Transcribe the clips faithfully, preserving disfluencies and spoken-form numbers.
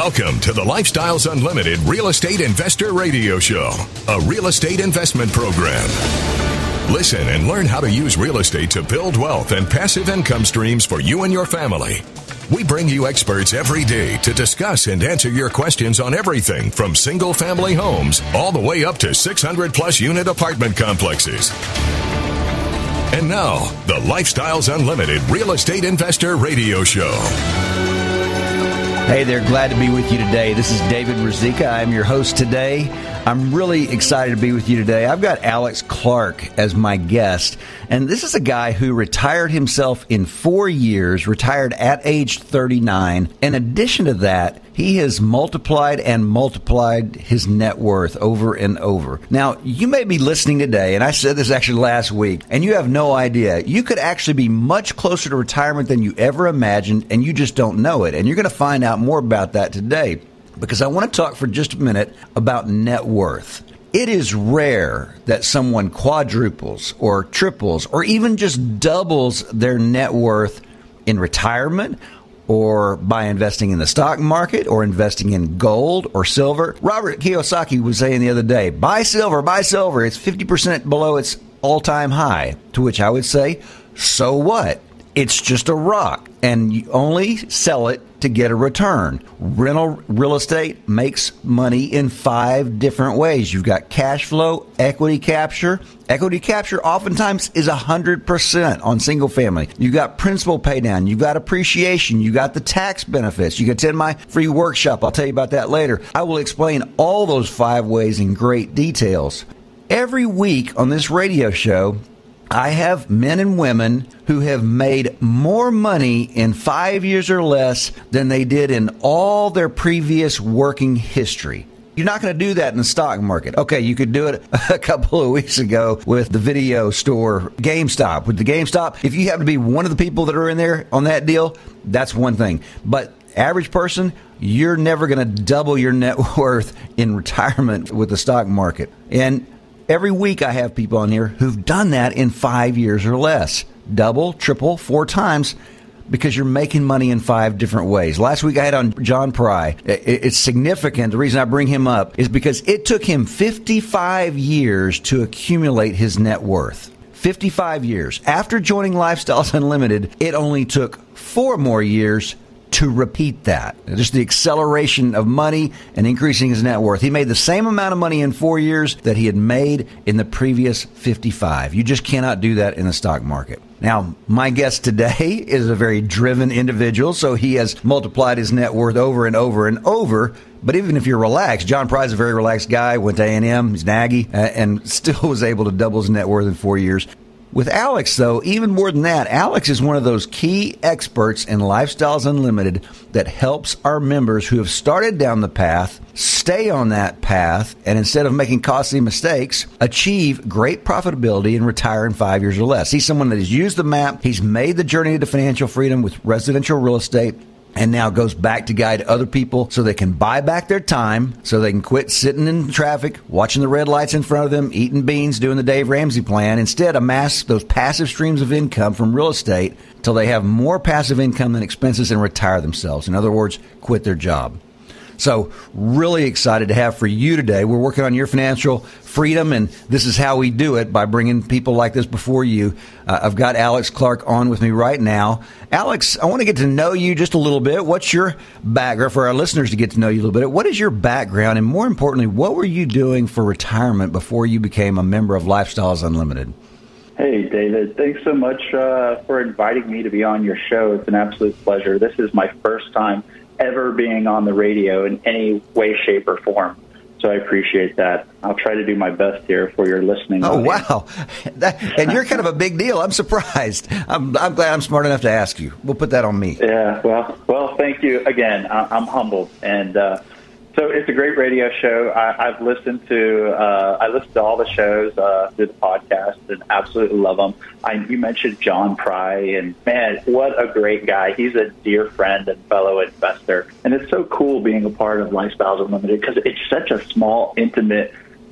Welcome to the Lifestyles Unlimited Real Estate Investor Radio Show, a real estate investment program. Listen and learn how to use real estate to build wealth and passive income streams for you and your family. We bring you experts every day to discuss and answer your questions on everything from single-family homes all the way up to six hundred plus unit apartment complexes. And now, the Lifestyles Unlimited Real Estate Investor Radio Show. Hey there, glad to be with you today. This is David Ruzicka. I'm your host today. I'm really excited to be with you today. I've got Alex Clark as my guest, and this is a guy who retired himself in four years, retired at age thirty-nine. In addition to that, he has multiplied and multiplied his net worth over and over. Now, you may be listening today, and I said this actually last week, and you have no idea. You could actually be much closer to retirement than you ever imagined, and you just don't know it. And you're going to find out more about that today, because I want to talk for just a minute about net worth. It is rare that someone quadruples or triples or even just doubles their net worth in retirement or by investing in the stock market or investing in gold or silver. Robert Kiyosaki was saying the other day, buy silver, buy silver. It's fifty percent below its all-time high. To which I would say, so what? It's just a rock, and you only sell it to get a return. Rental real estate makes money in five different ways. You've got cash flow, equity capture. Equity capture oftentimes is one hundred percent on single family. You've got principal pay down. You've got appreciation. You've got the tax benefits. You can attend my free workshop. I'll tell you about that later. I will explain all those five ways in great details. Every week on this radio show, I have men and women who have made more money in five years or less than they did in all their previous working history. You're not going to do that in the stock market. Okay, you could do it a couple of weeks ago with the video store GameStop. With the GameStop, if you happen to be one of the people that are in there on that deal, that's one thing. But average person, you're never going to double your net worth in retirement with the stock market. And every week I have people on here who've done that in five years or less. Double, triple, four times, because you're making money in five different ways. Last week I had on John Pry. It's significant. The reason I bring him up is because it took him fifty-five years to accumulate his net worth. fifty-five years. After joining Lifestyles Unlimited, it only took four more years to repeat that. Just the acceleration of money and increasing his net worth. He made the same amount of money in four years that he had made in the previous fifty-five. You just cannot do that in the stock market. Now, my guest today is a very driven individual, so he has multiplied his net worth over and over and over. But even if you're relaxed, John Pry is a very relaxed guy, went to A and M, he's an Aggie, uh, and still was able to double his net worth in four years. With Alex, though, even more than that, Alex is one of those key experts in Lifestyles Unlimited that helps our members who have started down the path stay on that path and instead of making costly mistakes, achieve great profitability and retire in five years or less. He's someone that has used the map. He's made the journey to financial freedom with residential real estate, and now goes back to guide other people so they can buy back their time, so they can quit sitting in traffic, watching the red lights in front of them, eating beans, doing the Dave Ramsey plan. Instead, amass those passive streams of income from real estate till they have more passive income than expenses and retire themselves. In other words, quit their job. So really excited to have for you today. We're working on your financial freedom, and this is how we do it, by bringing people like this before you. Uh, I've got Alex Clark on with me right now. Alex, I want to get to know you just a little bit. What's your background for our listeners to get to know you a little bit? What is your background, and more importantly, what were you doing for retirement before you became a member of Lifestyles Unlimited? Hey, David. Thanks so much uh, for inviting me to be on your show. It's an absolute pleasure. This is my first time ever being on the radio in any way, shape, or form. So I appreciate that. I'll try to do my best here for your listening Oh, audience. Wow. That, and you're kind of a big deal. I'm surprised. I'm, I'm glad I'm smart enough to ask you. We'll put that on me. Yeah, well, well, thank you again. I, I'm humbled. And uh, so it's a great radio show. I, I've listened to uh, I listened to all the shows uh, through the podcast and absolutely love them. I, you mentioned John Pry, and man, what a great guy. He's a dear friend and fellow investor. And it's so cool being a part of Lifestyles Unlimited because it's such a small, intimate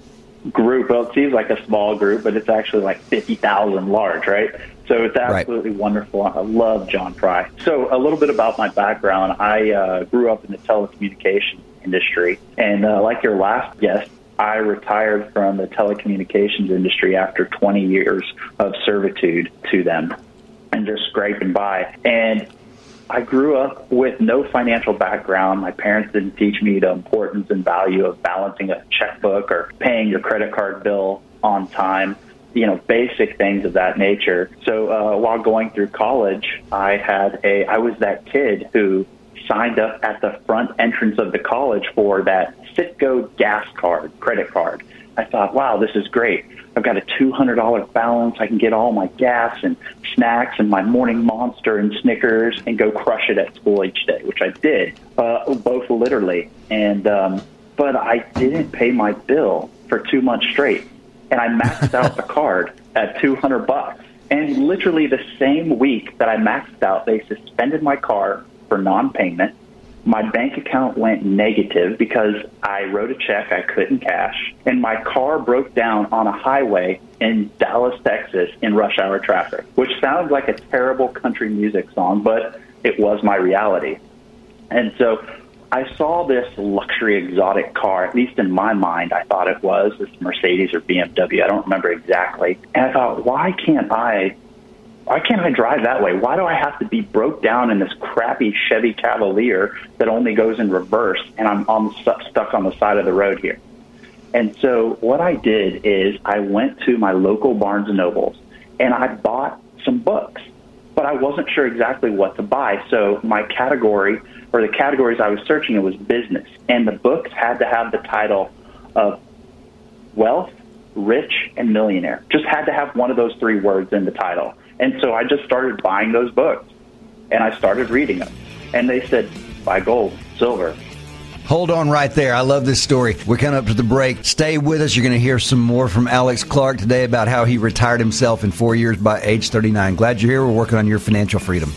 group. Well, it seems like a small group, but it's actually like fifty thousand large, right? So it's absolutely right. Wonderful. I love John Fry. So a little bit about my background. I uh, grew up in the telecommunications industry. And uh, like your last guest, I retired from the telecommunications industry after twenty years of servitude to them and just scraping by. And I grew up with no financial background. My parents didn't teach me the importance and value of balancing a checkbook or paying your credit card bill on time, you know, basic things of that nature. So uh, while going through college, I had a, I was that kid who signed up at the front entrance of the college for that Citgo gas card, credit card. I thought, wow, this is great. I've got a two hundred dollars balance. I can get all my gas and snacks and my morning Monster and Snickers and go crush it at school each day, which I did, uh, both literally. And um, but I didn't pay my bill for two months straight, and I maxed out the card at two hundred bucks. And literally the same week that I maxed out, they suspended my card for non-payment. My bank account went negative because I wrote a check I couldn't cash, and my car broke down on a highway in Dallas, Texas in rush hour traffic, which sounds like a terrible country music song, but it was my reality. And so I saw this luxury exotic car, at least in my mind, I thought it was, this Mercedes or B M W, I don't remember exactly. And I thought, why can't I Why can't I drive that way? Why do I have to be broke down in this crappy Chevy Cavalier that only goes in reverse, and I'm, I'm stu- stuck on the side of the road here? And so what I did is I went to my local Barnes and Nobles, and I bought some books, but I wasn't sure exactly what to buy. So my category, or the categories I was searching, it was business, and the books had to have the title of Wealth, Rich, and Millionaire. Just had to have one of those three words in the title. And so I just started buying those books, and I started reading them. And they said, buy gold, silver. Hold on right there. I love this story. We're coming up to the break. Stay with us. You're going to hear some more from Alex Clark today about how he retired himself in four years by age thirty-nine. Glad you're here. We're working on your financial freedom.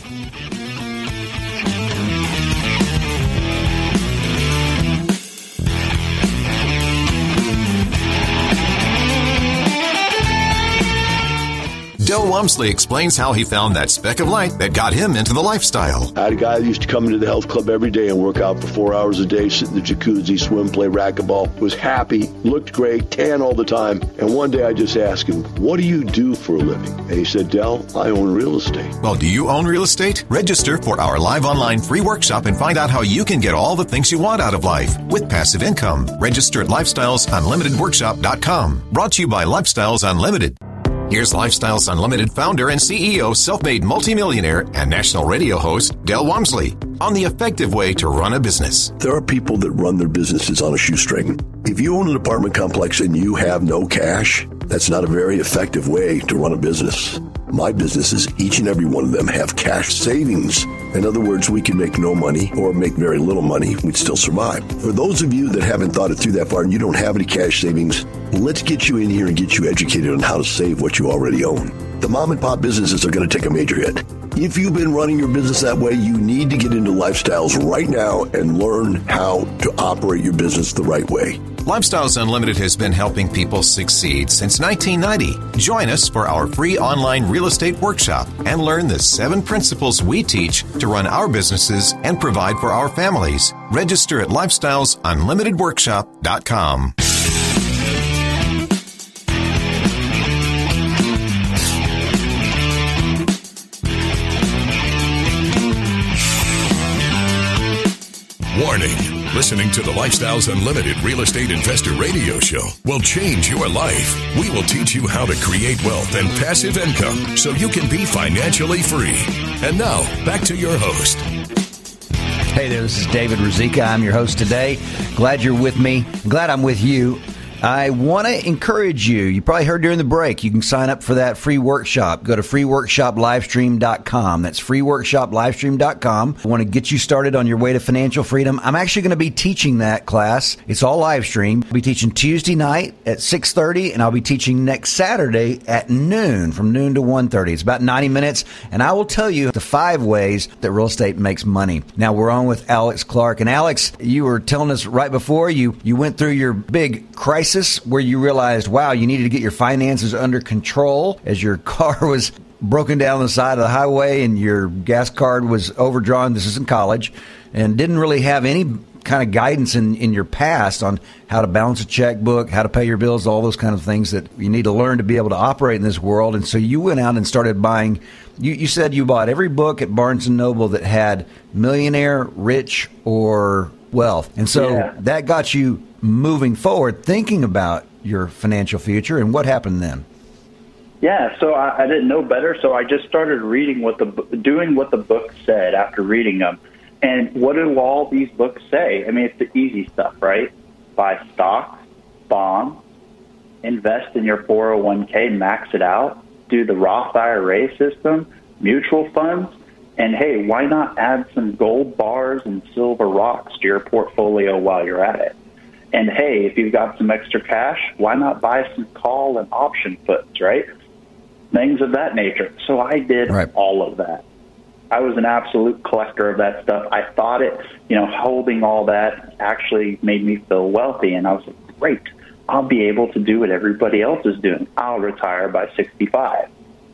Del Walmsley explains how he found that speck of light that got him into the lifestyle. I had a guy that used to come into the health club every day and work out for four hours a day, sit in the jacuzzi, swim, play racquetball, was happy, looked great, tan all the time. And one day I just asked him, what do you do for a living? And he said, Del, I own real estate. Well, do you own real estate? Register for our live online free workshop and find out how you can get all the things you want out of life with passive income. Register at lifestyles unlimited workshop dot com. Brought to you by Lifestyles Unlimited. Here's Lifestyles Unlimited founder and C E O, self-made multimillionaire, and national radio host, Del Walmsley, on the effective way to run a business. There are people that run their businesses on a shoestring. If you own an apartment complex and you have no cash, that's not a very effective way to run a business. My businesses, each and every one of them, have cash savings. In other words, we can make no money or make very little money. We'd still survive. For those of you that haven't thought it through that far and you don't have any cash savings, let's get you in here and get you educated on how to save what you already own. The mom and pop businesses are going to take a major hit. If you've been running your business that way, you need to get into Lifestyles right now and learn how to operate your business the right way. Lifestyles Unlimited has been helping people succeed since nineteen ninety. Join us for our free online real estate workshop and learn the seven principles we teach to run our businesses and provide for our families. Register at lifestyles unlimited workshop dot com. Warning. Listening to the Lifestyles Unlimited Real Estate Investor Radio Show will change your life. We will teach you how to create wealth and passive income so you can be financially free. And now, back to your host. Hey there, this is David Ruzicka. I'm your host today. Glad you're with me. Glad I'm with you. I want to encourage you. You probably heard during the break, you can sign up for that free workshop. Go to free workshop livestream dot com. That's free workshop livestream dot com. I want to get you started on your way to financial freedom. I'm actually going to be teaching that class. It's all live stream. I'll be teaching Tuesday night at six thirty, and I'll be teaching next Saturday at noon, from noon to one thirty. It's about ninety minutes, and I will tell you the five ways that real estate makes money. Now, we're on with Alex Clark. And Alex, you were telling us right before you, you went through your big crisis crisis where you realized, wow, you needed to get your finances under control as your car was broken down the side of the highway and your gas card was overdrawn? This is in college, and didn't really have any kind of guidance in, in your past on how to balance a checkbook, how to pay your bills, all those kind of things that you need to learn to be able to operate in this world. And so you went out and started buying. You, you said you bought every book at Barnes and Noble that had Millionaire, Rich, or Wealth. And so yeah. that got you moving forward, thinking about your financial future. And what happened then? Yeah, so I, I didn't know better, so I just started reading what the doing what the book said after reading them. And what do all these books say? I mean, it's the easy stuff, right? Buy stocks, bonds, invest in your four oh one k, max it out, do the Roth I R A system, mutual funds, and hey, why not add some gold bars and silver rocks to your portfolio while you're at it? And hey, if you've got some extra cash, why not buy some call and option puts, right? Things of that nature. So I did right. all of that. I was an absolute collector of that stuff. I thought it, you know, holding all that actually made me feel wealthy. And I was like, great, I'll be able to do what everybody else is doing. I'll retire by sixty-five.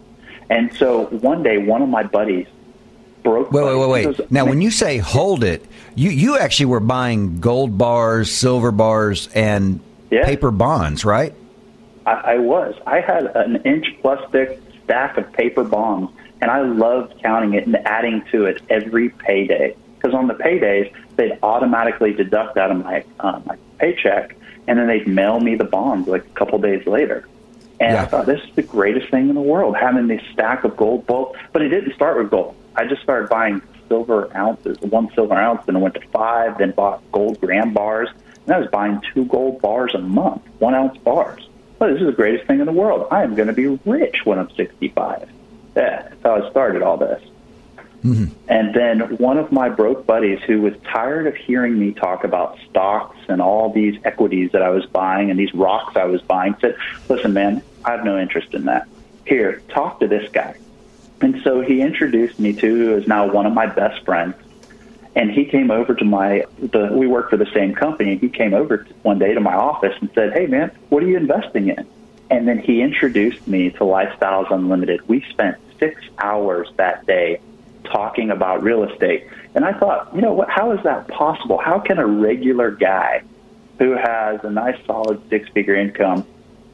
And so one day, one of my buddies broke. Wait, wait, wait, wait. Goes, now, when you say hold it, you, you actually were buying gold bars, silver bars, and yeah. paper bonds, right? I, I was. I had an inch plus thick stack of paper bonds. And I loved counting it and adding to it every payday. Because on the paydays, they'd automatically deduct out of my uh, my paycheck, and then they'd mail me the bonds like a couple days later. And yeah. I thought, this is the greatest thing in the world, having this stack of gold bulk. But it didn't start with gold. I just started buying silver ounces, one silver ounce, then I went to five, then bought gold gram bars. And I was buying two gold bars a month, one ounce bars. Well, this is the greatest thing in the world. I am going to be rich when I'm sixty-five. Yeah, that's how I started all this. Mm-hmm. And then one of my broke buddies who was tired of hearing me talk about stocks and all these equities that I was buying and these rocks I was buying said, listen, man, I have no interest in that. Here, talk to this guy. And so he introduced me to who is now one of my best friends. And he came over to my, the, we work for the same company. He came over one day to my office and said, hey, man, what are you investing in? And then he introduced me to Lifestyles Unlimited. We spent six hours that day talking about real estate. And I thought, you know what, how is that possible? How can a regular guy who has a nice, solid six-figure income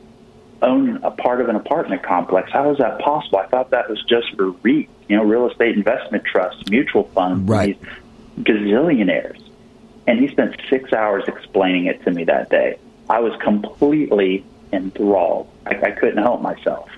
own a part of an apartment complex? How is that possible? I thought that was just for REIT, you know, real estate investment trusts, mutual funds, right. these gazillionaires. And he spent six hours explaining it to me that day. I was completely enthralled. I, I couldn't help myself.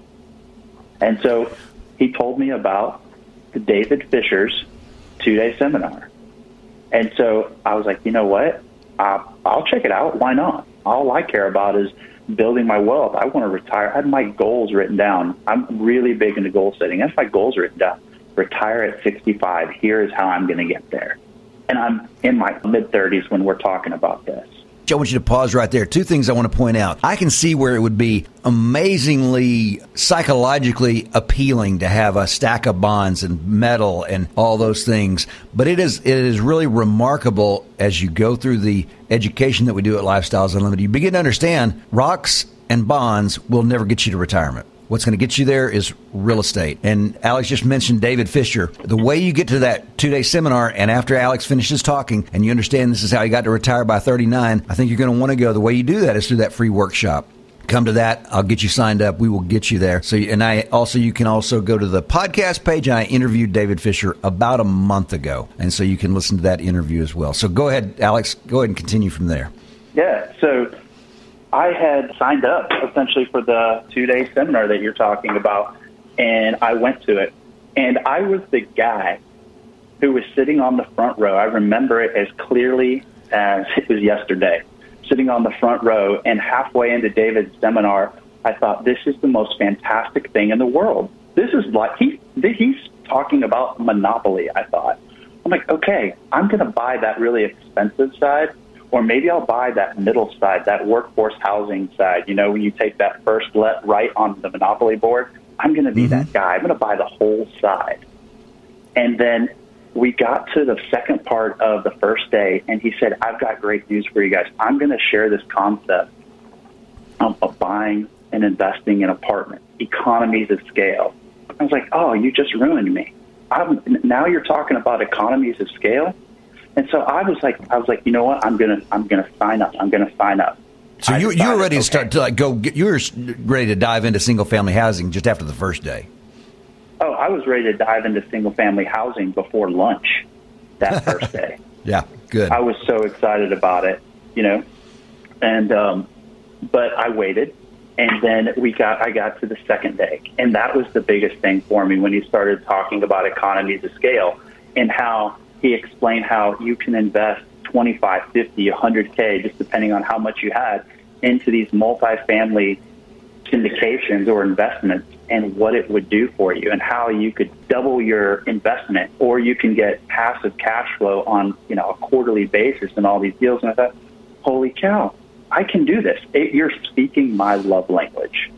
And so he told me about the David Fisher's two-day seminar. And so I was like, you know what? Uh, I'll check it out. Why not? All I care about is building my wealth. I want to retire. I had my goals written down. I'm really big into goal setting. I have my goals written down. Retire at sixty-five. Here is how I'm going to get there. And I'm in my mid-thirties when we're talking about this. I want you to pause right there. Two things I want to point out. I can see where it would be amazingly psychologically appealing to have a stack of bonds and metal and all those things. But it is it is really remarkable as you go through the education that we do at Lifestyles Unlimited. You begin to understand rocks and bonds will never get you to retirement. What's going to get you there is real estate. And Alex just mentioned David Fisher. The way you get to that two-day seminar, and after Alex finishes talking, and you understand this is how he got to retire by thirty-nine, I think you're going to want to go. The way you do that is through that free workshop. Come to that. I'll get you signed up. We will get you there. So, and I also, you can also go to the podcast page. And I interviewed David Fisher about a month ago. And so you can listen to that interview as well. So go ahead, Alex. Go ahead and continue from there. Yeah. So I had signed up essentially for the two-day seminar that you're talking about, and I went to it. And I was the guy who was sitting on the front row. I remember it as clearly as it was yesterday, sitting on the front row, and halfway into David's seminar, I thought, this is the most fantastic thing in the world. This is like, he he's talking about Monopoly, I thought. I'm like, okay, I'm going to buy that really expensive side, or maybe I'll buy that middle side, that workforce housing side. You know, when you take that first let right on the Monopoly board, I'm going to be mm-hmm. that guy. I'm going to buy the whole side. And then we got to the second part of the first day, and he said, I've got great news for you guys. I'm going to share this concept um, of buying and investing in apartments, economies of scale. I was like, oh, you just ruined me. I'm, now you're talking about economies of scale. And so I was like, I was like, you know what? I'm gonna, I'm gonna sign up. I'm gonna sign up. So you you were ready okay. to start to like go. Get, you were ready to dive into single family housing just after the first day. Oh, I was ready to dive into single family housing before lunch that first day. Yeah, good. I was so excited about it, you know, and um, but I waited, and then we got I got to the second day, and that was the biggest thing for me when he started talking about economies of scale and how he explained how you can invest twenty-five, fifty, one hundred K, just depending on how much you had, into these multifamily syndications or investments, and what it would do for you, and how you could double your investment, or you can get passive cash flow on, you know, a quarterly basis and all these deals. And I thought, holy cow, I can do this. It, you're speaking my love language.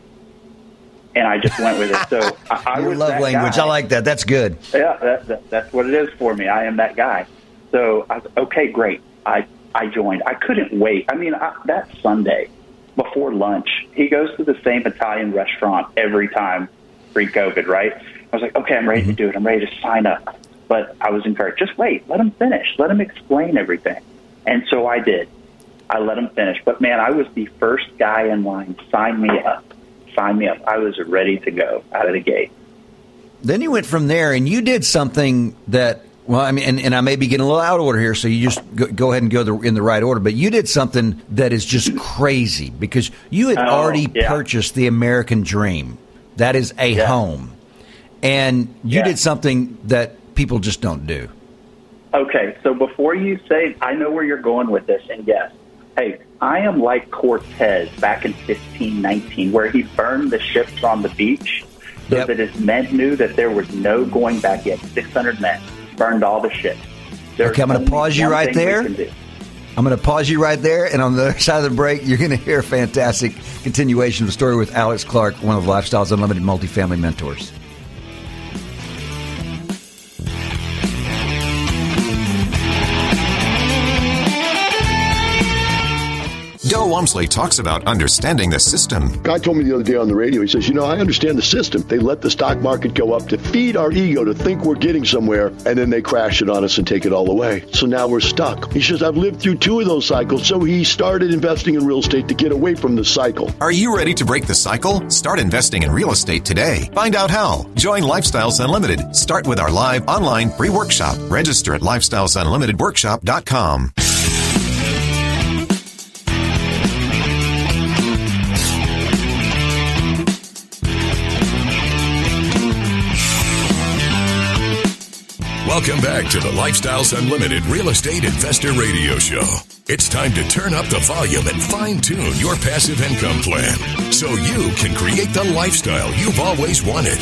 And I just went with it. So I, I Your was love that language. guy. I like that. That's good. Yeah, that, that, that's what it is for me. I am that guy. So I was, okay, great. I, I joined. I couldn't wait. I mean, I, that Sunday before lunch, he goes to the same Italian restaurant every time pre-COVID, right? I was like, okay, I'm ready mm-hmm. to do it. I'm ready to sign up. But I was encouraged. Just wait. Let him finish. Let him explain everything. And so I did. I let him finish. But, man, I was the first guy in line. Sign me up. Sign me up. I was ready to go out of the gate. Then you went from there, and you did something that, well, I mean, and, and I may be getting a little out of order here, so you just go, go ahead and go the, in the right order. But you did something that is just crazy because you had oh, already yeah. purchased the American dream. That is a yeah. home. And you yeah. did something that people just don't do. Okay, so before you say, I know where you're going with this, and yes, hey, I am like Cortez back in fifteen nineteen, where he burned the ships on the beach so yep. that his men knew that there was no going back yet. six hundred men burned all the ships. There's okay, I'm going to pause you right there. I'm going to pause you right there, and on the other side of the break, you're going to hear a fantastic continuation of the story with Alex Clark, one of Lifestyles Unlimited multifamily mentors. Del Walmsley talks about understanding the system. Guy told me the other day on the radio, he says, you know, I understand the system. They let the stock market go up to feed our ego to think we're getting somewhere, and then they crash it on us and take it all away. So now we're stuck. He says, I've lived through two of those cycles, so he started investing in real estate to get away from the cycle. Are you ready to break the cycle? Start investing in real estate today. Find out how. Join Lifestyles Unlimited. Start with our live online free workshop. Register at lifestyles unlimited workshop dot com. Welcome back to the Lifestyles Unlimited Real Estate Investor Radio Show. It's time to turn up the volume and fine-tune your passive income plan so you can create the lifestyle you've always wanted.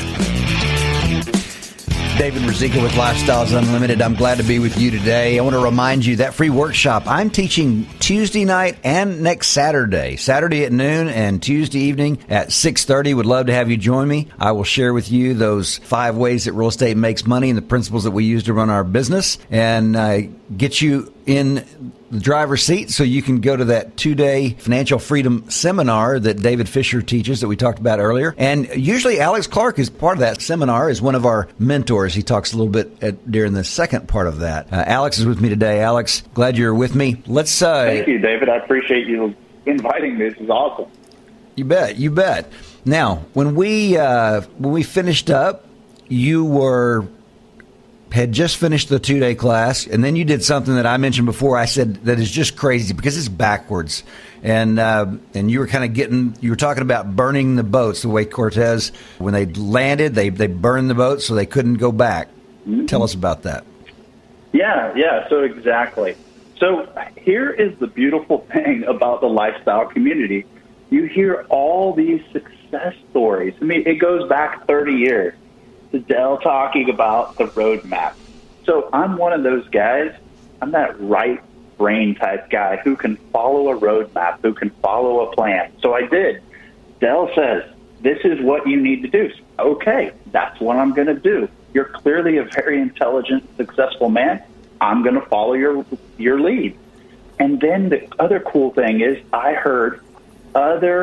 David Ruzicka with Lifestyles Unlimited. I'm glad to be with you today. I want to remind you that free workshop I'm teaching Tuesday night and next Saturday. Saturday at noon and Tuesday evening at six thirty. Would love to have you join me. I will share with you those five ways that real estate makes money and the principles that we use to run our business, and uh, get you in the driver's seat so you can go to that two-day financial freedom seminar that David Fisher teaches that we talked about earlier. And usually Alex Clark is part of that seminar, is one of our mentors. He talks a little bit at, during the second part of that. Uh, Alex is with me today. Alex, glad you're with me. Let's. Uh, Thank you, David. I appreciate you inviting me. This is awesome. You bet. You bet. Now, when we uh, when we finished up, you were had just finished the two-day class, and then you did something that I mentioned before. I said that is just crazy because it's backwards, and uh, and you were kind of getting you were talking about burning the boats the way Cortez, when they landed, they they burned the boats so they couldn't go back. Mm-hmm. Tell us about that. Yeah, yeah. So exactly. So here is the beautiful thing about the lifestyle community. You hear all these success stories. I mean, it goes back thirty years. To Del talking about the roadmap. So I'm one of those guys. I'm that right brain type guy who can follow a roadmap, who can follow a plan. So I did. Del says, this is what you need to do. Okay, that's what I'm going to do. You're clearly a very intelligent, successful man. I'm going to follow your your lead. And then the other cool thing is I heard other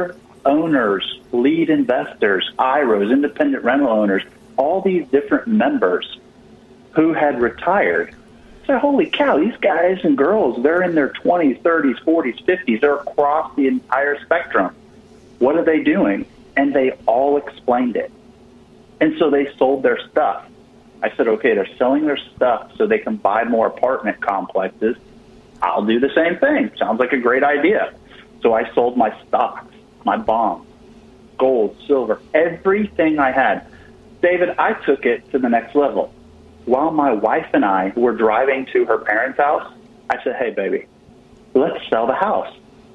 owners, lead investors, I R Os, independent rental owners, all these different members who had retired. So, holy cow, these guys and girls, they're in their twenties, thirties, forties, fifties. They're across the entire spectrum. What are they doing? And they all explained it. And so they sold their stuff. I said, okay, they're selling their stuff so they can buy more apartment complexes. I'll do the same thing. Sounds like a great idea. So I sold my stocks, my bonds, gold, silver, everything I had. David, I took it to the next level. While my wife and I were driving to her parents' house, I said, hey, baby, let's sell the house.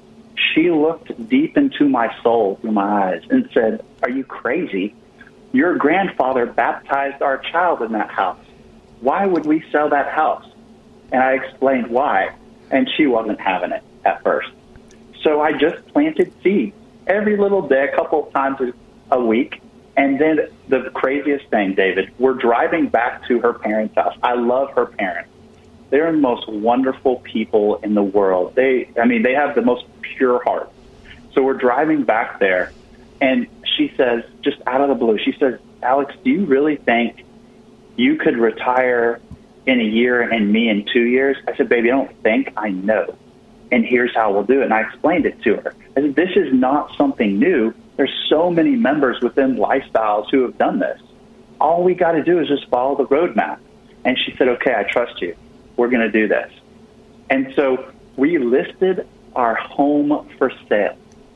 She looked deep into my soul through my eyes and said, are you crazy? Your grandfather baptized our child in that house. Why would we sell that house? And I explained why, and she wasn't having it at first. So I just planted seeds every little day, a couple of times a week. And then the craziest thing, David, we're driving back to her parents' house. I love her parents. They're the most wonderful people in the world. They, I mean, they have the most pure hearts. So we're driving back there, and she says, just out of the blue, she says, Alex, do you really think you could retire in a year and me in two years? I said, baby, I don't think, I know. And here's how we'll do it. And I explained it to her. I said, this is not something new. There's so many members within Lifestyles who have done this. All we got to do is just follow the roadmap. And she said, okay, I trust you. We're going to do this. And so we listed our home for sale.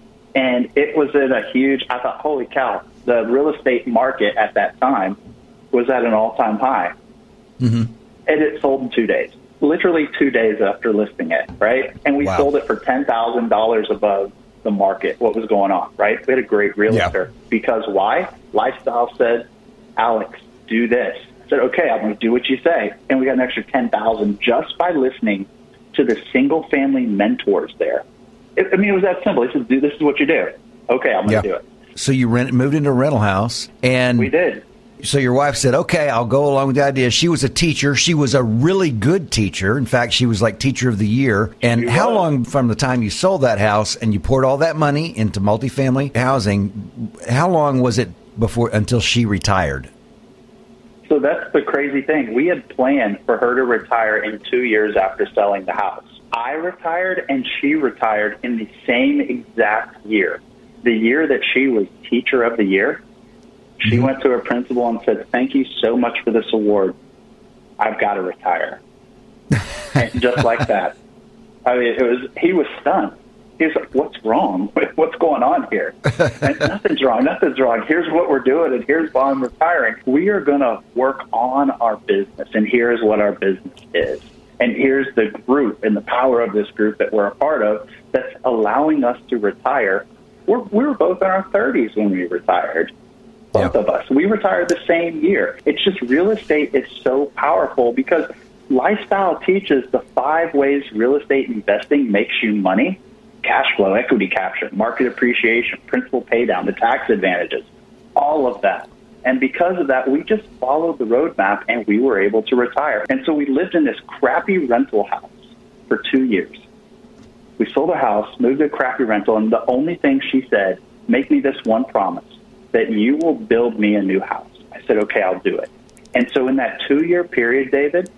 And it was at a huge, I thought, holy cow, the real estate market at that time was at an all-time high. Mm-hmm. And it sold in two days, literally two days after listing it, right? And we wow. sold it for ten thousand dollars above the market, what was going on, right? We had a great realtor. Yeah. Because why? Lifestyle said, Alex, do this. I said, okay, I'm going to do what you say. And we got an extra ten thousand dollars just by listening to the single-family mentors there. It, I mean, it was that simple. He said, "Do this is what you do." Okay, I'm going to yeah. do it. So you rent, moved into a rental house. And we did. So your wife said, okay, I'll go along with the idea. She was a teacher. She was a really good teacher. In fact, she was like teacher of the year. And she how was. long from the time you sold that house and you poured all that money into multifamily housing, how long was it before until she retired? So that's the crazy thing. We had planned for her to retire in two years after selling the house. I retired and she retired in the same exact year. The year that she was teacher of the year, she mm-hmm. went to her principal and said, thank you so much for this award. I've got to retire. And just like that. I mean, it was, he was stunned. He was like, what's wrong? What's going on here? And nothing's wrong. Nothing's wrong. Here's what we're doing, and here's why I'm retiring. We are going to work on our business, and here's what our business is. And here's the group and the power of this group that we're a part of that's allowing us to retire. We're, we were both in our thirties when we retired, both yeah. of us. We retired the same year. It's just real estate is so powerful because Lifestyle teaches the five ways real estate investing makes you money: cash flow, equity capture, market appreciation, principal pay down, the tax advantages, all of that. And because of that, we just followed the roadmap and we were able to retire. And so we lived in this crappy rental house for two years. We sold a house, moved to a crappy rental, and the only thing she said, make me this one promise, that you will build me a new house. I said, okay, I'll do it. And so in that two-year period, David,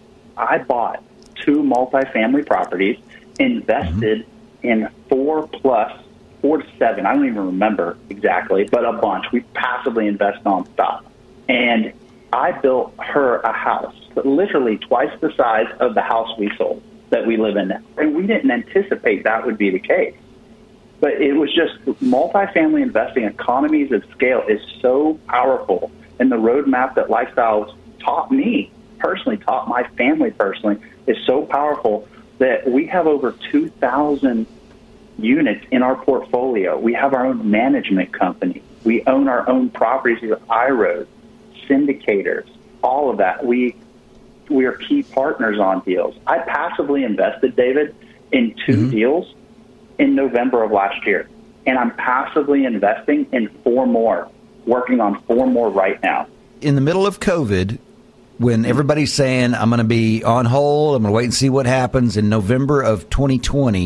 I bought two multifamily properties, invested mm-hmm. in four plus, four to seven, I don't even remember exactly, but a bunch. We passively invest nonstop. And I built her a house, literally twice the size of the house we sold that we live in now. And we didn't anticipate that would be the case. But it was just multifamily investing, economies of scale is so powerful. And the roadmap that Lifestyles taught me, personally taught my family personally, is so powerful that we have over two thousand units in our portfolio. We have our own management company. We own our own properties with I R Os, syndicators, all of that. We we are key partners on deals. I passively invested, David, in two mm-hmm. deals in November of last year. And I'm passively investing in four more, working on four more right now. In the middle of COVID, when everybody's saying, I'm going to be on hold, I'm going to wait and see what happens, in November of twenty twenty,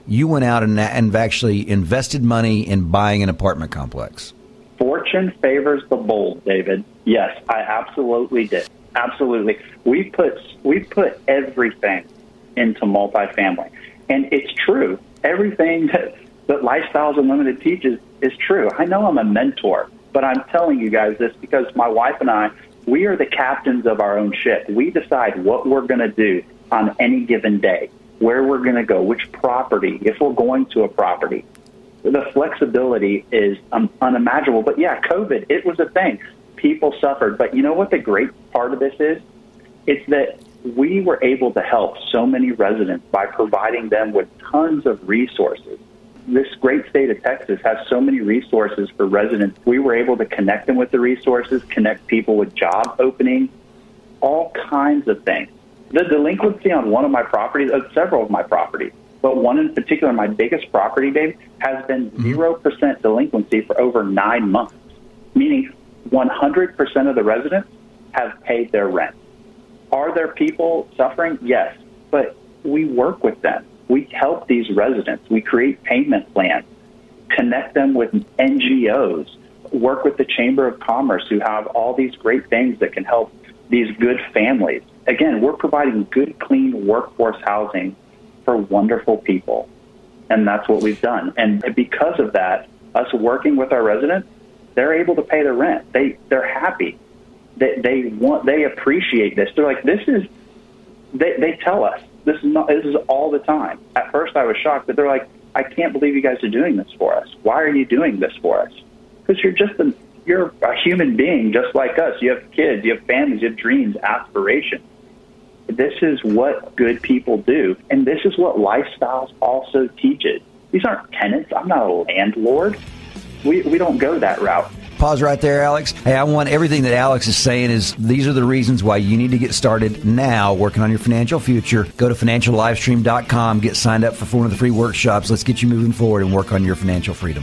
you went out and, and actually invested money in buying an apartment complex. Fortune favors the bold, David. Yes, I absolutely did. Absolutely. We put we put everything into multifamily. And it's true. Everything that, that Lifestyles Unlimited teaches is true. I know I'm a mentor, but I'm telling you guys this because my wife and I, we are the captains of our own ship. We decide what we're going to do on any given day, where we're going to go, which property, if we're going to a property. The flexibility is um, unimaginable. But yeah, COVID, it was a thing. People suffered. But you know what the great part of this is? It's that we were able to help so many residents by providing them with tons of resources. This great state of Texas has so many resources for residents. We were able to connect them with the resources, connect people with job openings, all kinds of things. The delinquency on one of my properties, uh, several of my properties, but one in particular, my biggest property, Dave, has been zero percent delinquency for over nine months, meaning one hundred percent of the residents have paid their rent. Are there people suffering? Yes, but we work with them. We help these residents. We create payment plans, connect them with N G Os, work with the Chamber of Commerce who have all these great things that can help these good families. Again, we're providing good, clean workforce housing for wonderful people, and that's what we've done. And because of that, us working with our residents, they're able to pay their rent. They, they're happy. They, they want, they appreciate this. They're like, this is, they, they tell us, this is not, this is all the time. At first I was shocked, but they're like, I can't believe you guys are doing this for us. Why are you doing this for us? Because you're just a, you're a human being just like us. You have kids, you have families, you have dreams, aspirations. This is what good people do, and this is what Lifestyles also teaches. These aren't tenants. I'm not a landlord. We we don't go that route. Pause right there, Alex. Hey, I want everything that Alex is saying is these are the reasons why you need to get started now working on your financial future. Go to financial livestream dot com, get signed up for one of the free workshops. Let's get you moving forward and work on your financial freedom.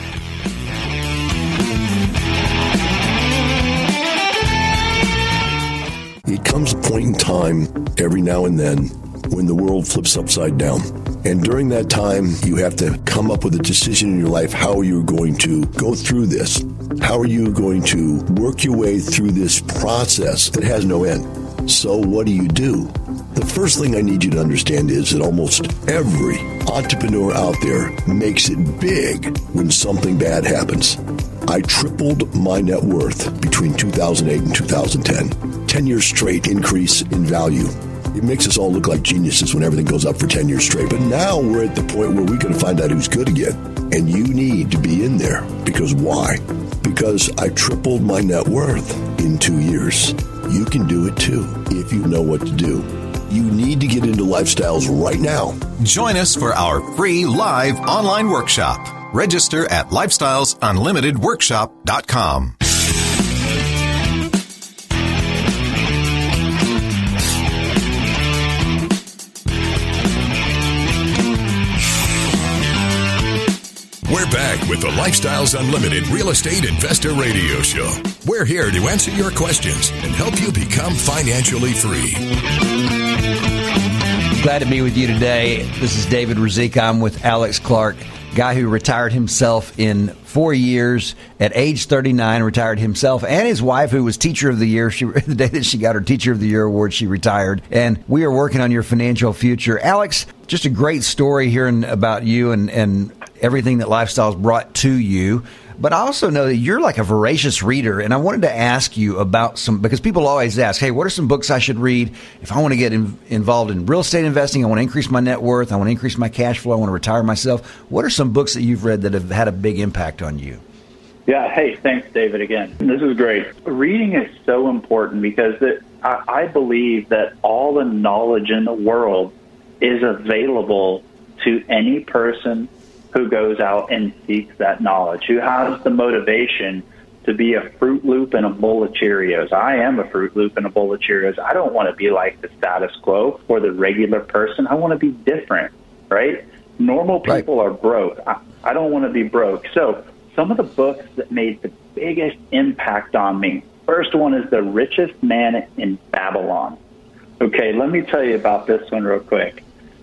It comes a point in time every now and then when the world flips upside down. And during that time, you have to come up with a decision in your life how you're going to go through this. How are you going to work your way through this process that has no end? So what do you do? The first thing I need you to understand is that almost every entrepreneur out there makes it big when something bad happens. I tripled my net worth between two thousand eight and two thousand ten. ten years straight increase in value. It makes us all look like geniuses when everything goes up for ten years straight. But now we're at the point where we're going to find out who's good again. And you need to be in there. Because why? Because I tripled my net worth in two years. You can do it too if you know what to do. You need to get into Lifestyles right now. Join us for our free live online workshop. Register at lifestyles unlimited workshop dot com. We're back with the Lifestyles Unlimited Real Estate Investor Radio Show. We're here to answer your questions and help you become financially free. Glad to be with you today. This is David Rizika. I'm with Alex Clark, guy who retired himself in four years at age thirty-nine, retired himself and his wife, who was Teacher of the Year. She, the day that she got her Teacher of the Year award, she retired. And we are working on your financial future. Alex, just a great story hearing about you and, and everything that Lifestyles brought to you. But I also know that you're like a voracious reader, and I wanted to ask you about some, because people always ask, hey, what are some books I should read if I want to get in, involved in real estate investing? I want to increase my net worth. I want to increase my cash flow. I want to retire myself. What are some books that you've read that have had a big impact on you? Yeah. Hey, thanks, David, again. This is great. Reading is so important because it, I, I believe that all the knowledge in the world is available to any person who goes out and seeks that knowledge, who has the motivation to be a Fruit Loop and a bowl of Cheerios. I am a Fruit Loop and a bowl of Cheerios. I don't want to be like the status quo or the regular person. I want to be different, right? Normal people right. are broke. I, I don't want to be broke. So some of the books that made the biggest impact on me, first one is The Richest Man in Babylon. Okay, let me tell you about this one real quick.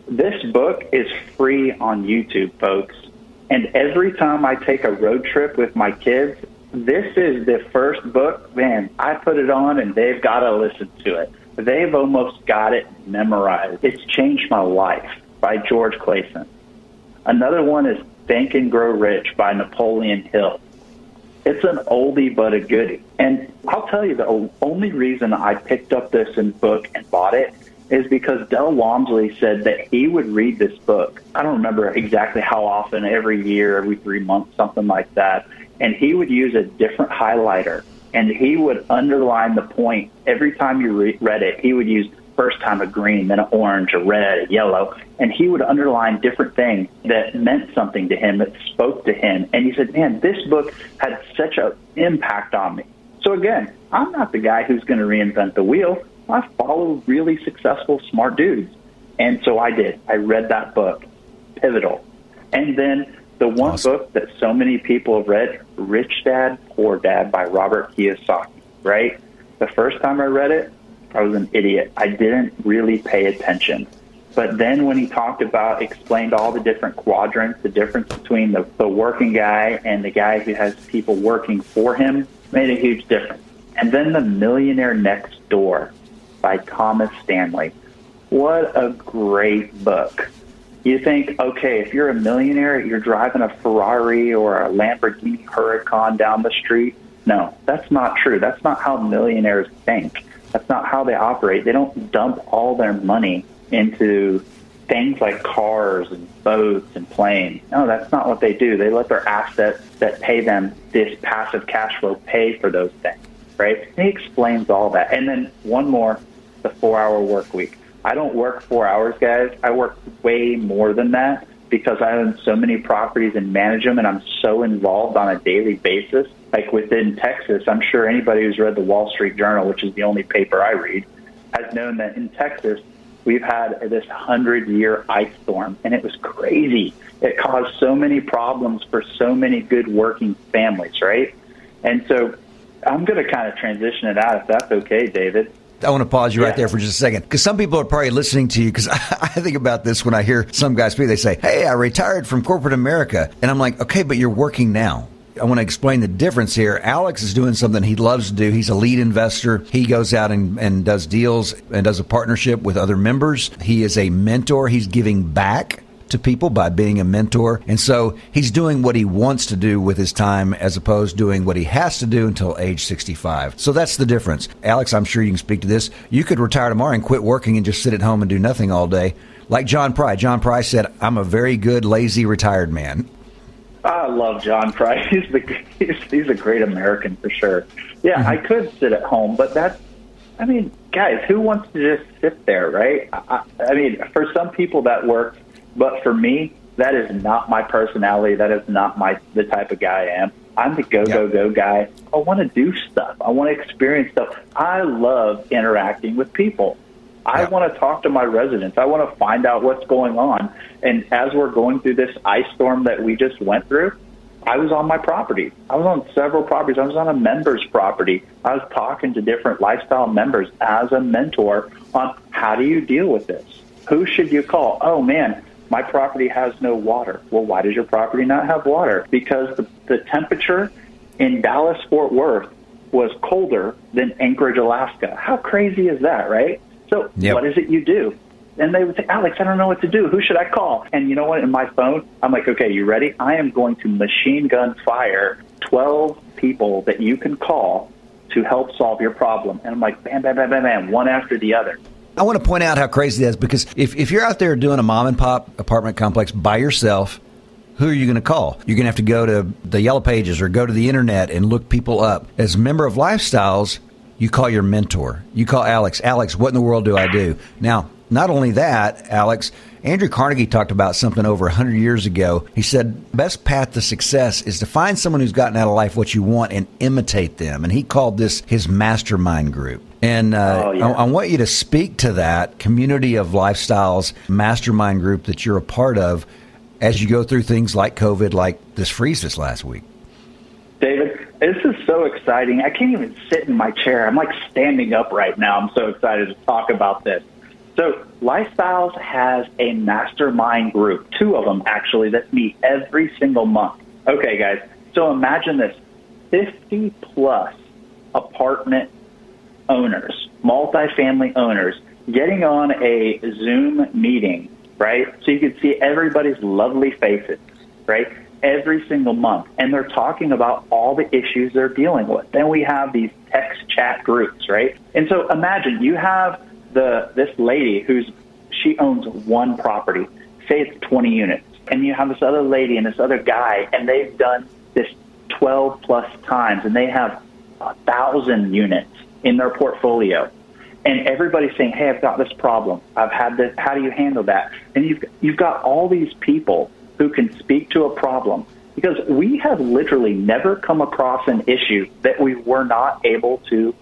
This book is free on YouTube, folks. And every time I take a road trip with my kids, this is the first book, man, I put it on and they've got to listen to it. They've almost got it memorized. It's Changed My Life by George Clason. Another one is Think and Grow Rich by Napoleon Hill. It's an oldie but a goodie. And I'll tell you, the only reason I picked up this in book and bought it is because Del Walmsley said that he would read this book. I don't remember exactly how often, every year, every three months, something like that. And he would use a different highlighter, and he would underline the point. Every time you re- read it, he would use first time a green, then an orange, a red, a yellow, and he would underline different things that meant something to him, that spoke to him. And he said, man, this book had such an impact on me. So again, I'm not the guy who's going to reinvent the wheel. I follow really successful, smart dudes. And so I did. I read that book, pivotal. And then the one awesome. book that so many people have read, Rich Dad, Poor Dad by Robert Kiyosaki, right? The first time I read it, I was an idiot. I didn't really pay attention. But then when he talked about, explained all the different quadrants, the difference between the, the working guy and the guy who has people working for him, made a huge difference. And then The Millionaire Next Door by Thomas Stanley. What a great book. You think, okay, if you're a millionaire, you're driving a Ferrari or a Lamborghini Huracan down the street. No, that's not true. That's not how millionaires think. That's not how they operate. They don't dump all their money into things like cars and boats and planes. No, that's not what they do. They let their assets that pay them this passive cash flow pay for those things, right? And he explains all that. And then one more, the four-hour work week. I don't work four hours, guys. I work way more than that because I own so many properties and manage them, and I'm so involved on a daily basis. Like within Texas, I'm sure anybody who's read the Wall Street Journal, which is the only paper I read, has known that in Texas, we've had this hundred-year ice storm, and it was crazy. It caused so many problems for so many good working families, right? And so I'm going to kind of transition it out, if that's okay, David. I want to pause you yeah. right there for just a second, because some people are probably listening to you, because I, I think about this when I hear some guys speak. They say, hey, I retired from corporate America. And I'm like, okay, but you're working now. I want to explain the difference here. Alex is doing something he loves to do. He's a lead investor. He goes out and, and does deals and does a partnership with other members. He is a mentor. He's giving back to people by being a mentor. And so he's doing what he wants to do with his time as opposed to doing what he has to do until age sixty-five. So that's the difference. Alex, I'm sure you can speak to this. You could retire tomorrow and quit working and just sit at home and do nothing all day. Like John Pry. John Pry said, I'm a very good, lazy, retired man. I love John Pry. He's, the, he's, he's a great American for sure. Yeah, mm-hmm. I could sit at home, but that's, I mean, guys, who wants to just sit there, right? I, I mean, for some people that works. But for me, that is not my personality. That is not my the type of guy I am. I'm the go, go, go guy. I want to do stuff. I want to experience stuff. I love interacting with people. I yeah. want to talk to my residents. I want to find out what's going on. And as we're going through this ice storm that we just went through, I was on my property. I was on several properties. I was on a member's property. I was talking to different lifestyle members as a mentor on how do you deal with this? Who should you call? Oh, man. My property has no water. Well, why does your property not have water? Because the, the temperature in Dallas-Fort Worth was colder than Anchorage, Alaska. How crazy is that, right? So yep. What is it you do? And they would say, Alex, I don't know what to do. Who should I call? And you know what? In my phone, I'm like, okay, you ready? I am going to machine gun fire twelve people that you can call to help solve your problem. And I'm like, bam, bam, bam, bam, bam, one after the other. I want to point out how crazy that is, because if, if you're out there doing a mom and pop apartment complex by yourself, who are you going to call? You're going to have to go to the Yellow Pages or go to the internet and look people up. As a member of Lifestyles, you call your mentor. You call Alex. Alex, what in the world do I do? Now, not only that, Alex, Andrew Carnegie talked about something over one hundred years ago. He said, best path to success is to find someone who's gotten out of life what you want and imitate them. And he called this his mastermind group. And uh, oh, yeah. I, I want you to speak to that community of lifestyles mastermind group that you're a part of as you go through things like COVID, like this freeze this last week. David, this is so exciting. I can't even sit in my chair. I'm like standing up right now. I'm so excited to talk about this. So Lifestyles has a mastermind group, two of them actually, that meet every single month. Okay, guys, so imagine this, fifty plus apartment owners, multifamily owners, getting on a Zoom meeting, right? So you can see everybody's lovely faces, right? Every single month. And they're talking about all the issues they're dealing with. Then we have these text chat groups, right? And so imagine you have the this lady who's, she owns one property, say it's twenty units. And you have this other lady and this other guy, and they've done this twelve plus times, and they have a thousand units in their portfolio. And everybody's saying, hey, I've got this problem. I've had this. How do you handle that? And you've, you've got all these people who can speak to a problem, because we have literally never come across an issue that we were not able to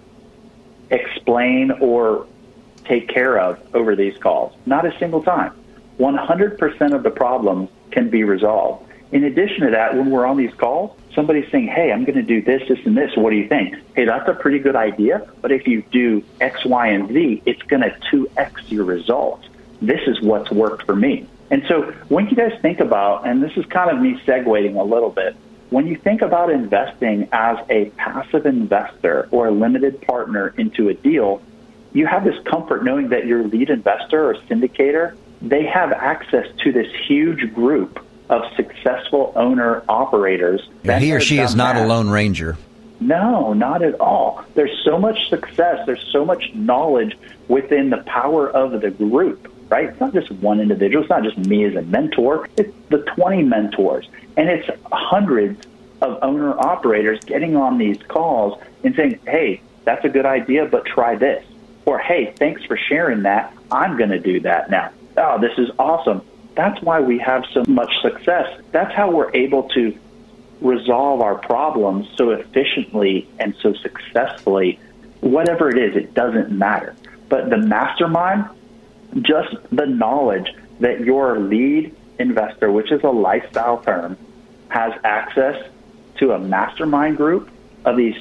explain or take care of over these calls. Not a single time. one hundred percent of the problems can be resolved. In addition to that, when we're on these calls, somebody's saying, hey, I'm going to do this, this, and this. What do you think? Hey, that's a pretty good idea, but if you do X, Y, and Z, it's going to two X your results. This is what's worked for me. And so when you guys think about, and this is kind of me segueing a little bit, when you think about investing as a passive investor or a limited partner into a deal, you have this comfort knowing that your lead investor or syndicator, they have access to this huge group of successful owner-operators. He or she is not a lone ranger. No, not at all. There's so much success. There's so much knowledge within the power of the group, right? It's not just one individual. It's not just me as a mentor. It's the twenty mentors. And it's hundreds of owner-operators getting on these calls and saying, hey, that's a good idea, but try this. Or, hey, thanks for sharing that. I'm going to do that now. Oh, this is awesome. That's why we have so much success. That's how we're able to resolve our problems so efficiently and so successfully. Whatever it is, it doesn't matter. But the mastermind, just the knowledge that your lead investor, which is a lifestyle term, has access to a mastermind group of these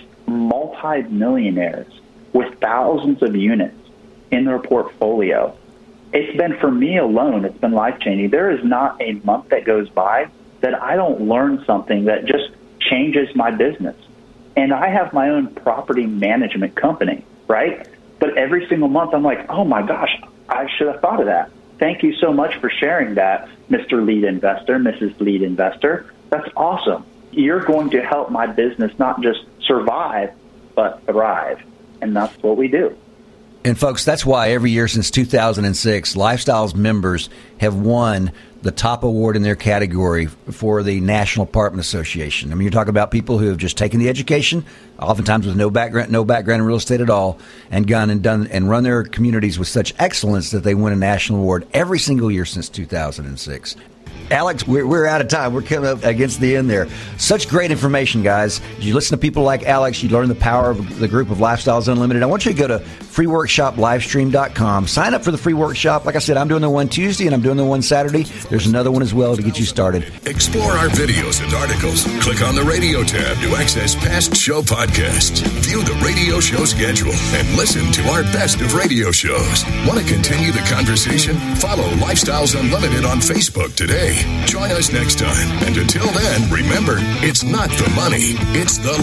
multi-millionaires with thousands of units in their portfolio. It's been, for me alone, it's been life-changing. There is not a month that goes by that I don't learn something that just changes my business. And I have my own property management company, right? But every single month I'm like, oh my gosh, I should have thought of that. Thank you so much for sharing that, Mister Lead Investor, Missus Lead Investor. That's awesome. You're going to help my business not just survive, but thrive. And that's what we do. And folks, that's why every year since two thousand six, Lifestyles members have won the top award in their category for the National Apartment Association. I mean, you're talking about people who have just taken the education, oftentimes with no background, no background in real estate at all, and gone and done and run their communities with such excellence that they win a national award every single year since two thousand six. Alex, we're, we're out of time. We're coming up against the end there. Such great information, guys. You listen to people like Alex, you learn the power of the group of Lifestyles Unlimited. I want you to go to free workshop livestream dot com. Sign up for the free workshop. Like I said, I'm doing the one Tuesday and I'm doing the one Saturday. There's another one as well to get you started. Explore our videos and articles. Click on the radio tab to access past show podcasts. View the radio show schedule and listen to our best of radio shows. Want to continue the conversation? Follow Lifestyles Unlimited on Facebook today. Join us next time. And until then, remember, it's not the money, it's the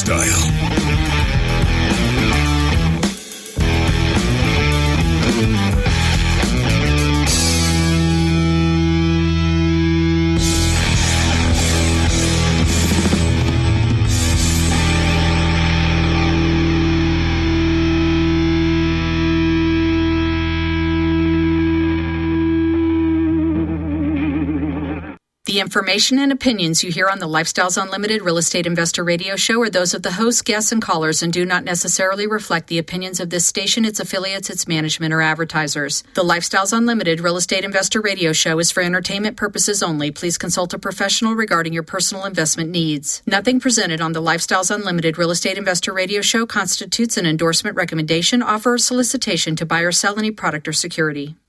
lifestyle. The information and opinions you hear on the Lifestyles Unlimited Real Estate Investor Radio Show are those of the hosts, guests, and callers and do not necessarily reflect the opinions of this station, its affiliates, its management, or advertisers. The Lifestyles Unlimited Real Estate Investor Radio Show is for entertainment purposes only. Please consult a professional regarding your personal investment needs. Nothing presented on the Lifestyles Unlimited Real Estate Investor Radio Show constitutes an endorsement, recommendation, offer, or solicitation to buy or sell any product or security.